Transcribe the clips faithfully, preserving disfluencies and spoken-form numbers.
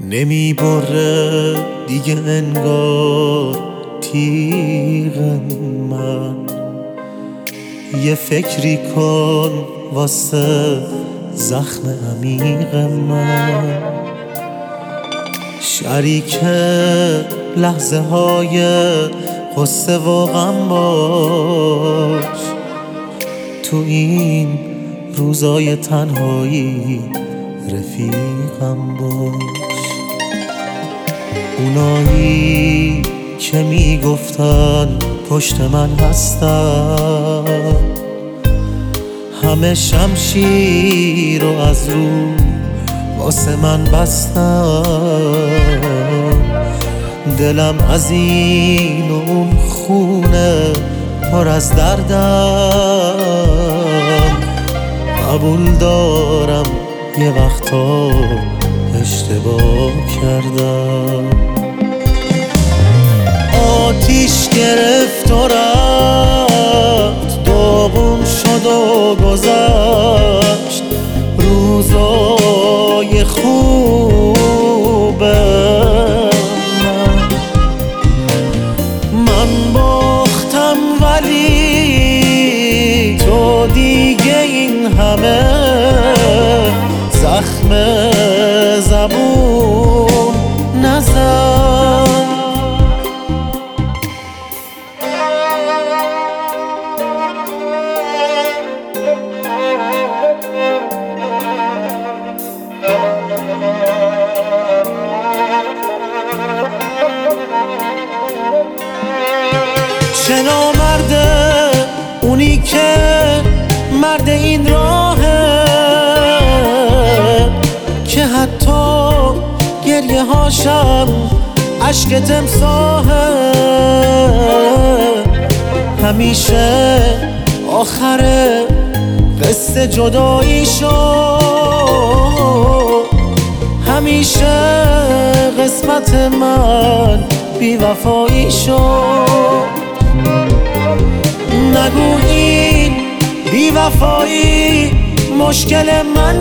نمی بره دیگه انگار تیغ من. یه فکری کن واسه زخم عمیق من. شریک لحظه های غصه و غم باش، تو این روزای تنهایی رفیقم باش. اونایی که میگفتن پشت من هستن، همه شمشیر رو از رو واسه من بستن. دلم از این و اون خونه پر از دردم. قبول دارم یه وقتا اشتباه کردم. آتیش گرفت و رفت، داغون شد و گذشت روزای خوب من. من باختم ولی تو دیگه این همه زخم زبون نزن. چه نامرده اونی که مرد این راهه، که حتی گریه هاشم عشق تمساحه. همیشه آخر قصه جدایی شد، همیشه قسمت من بی‌وفایی شد. نگو این بی‌وفایی مشکل من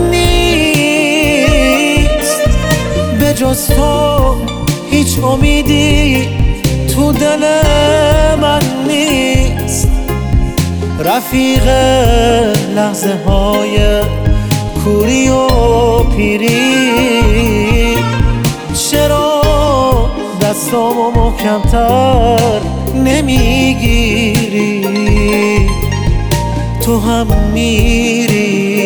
نیست، به جز تو هیچ امیدی تو دل من نیست. رفیق لحظه های کوری و پیری، چرا دستامو محکم‌تر نمیگیری؟ تو هم میری.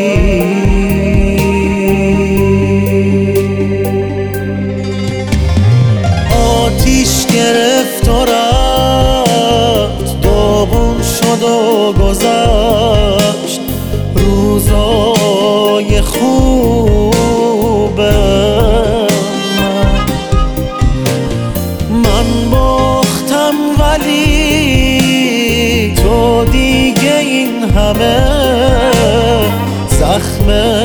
آتیش گرفت و رفت، داغون شد و گذشت روزای خوب من. من باختم ولی تو دیگه این همه زخم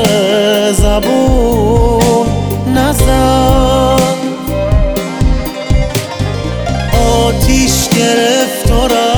زبون نزن. آتیش گرفت و رفت،